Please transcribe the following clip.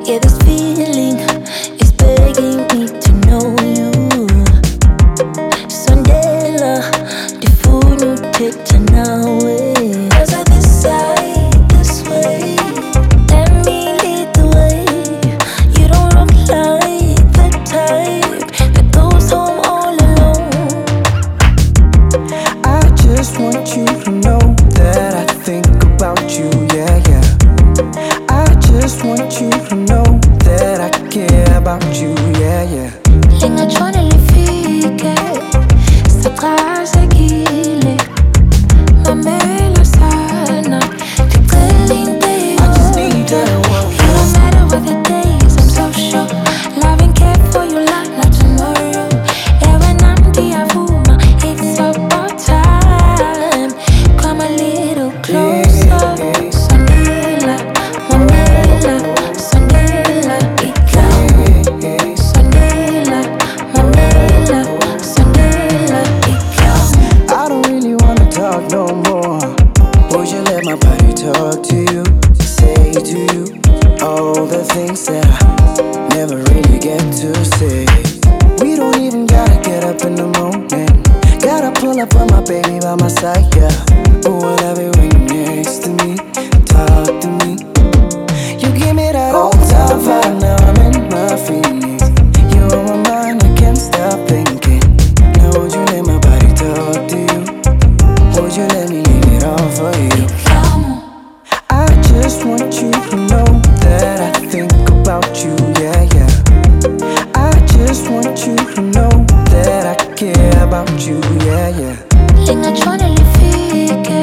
Yeah, this feeling is begging me to know you. Sondela, ndifuna uthetha nawe. Cause I decide this way. Let me lead the way. You don't look like the type that goes home all alone. I just want you to know that I think about you, yeah, yeah. I just want you to know that I care about you, yeah, yeah. Lingachwana lifike, saqhazekile. Mamela sana, ngicela impilo. I just need you. You don't matter what the days, I'm so sure. Love and care for you like not tomorrow. Ewe namdi avuma, it's about time. Come a little closer. Sondela, Mamela, Sondela, ikaw. Sondela, Mamela, Sondela, ikaw. I don't really wanna talk no more. Would you let my body talk to you? Say to you all the things that I never really get to say. We don't even gotta get up in the morning. Gotta pull up on my baby by my side, yeah. Oh, I love it when you're next to me. Talk to me. You give me that old time vibe, now I'm in my feelings. You're on my mind, I can't stop thinking. Now would you let my body talk to you? Would you let me leave it all for you? I just want you to know that I think about you, yeah, yeah. I just want you to know that I care about you, yeah, yeah. Lingachwana lifike,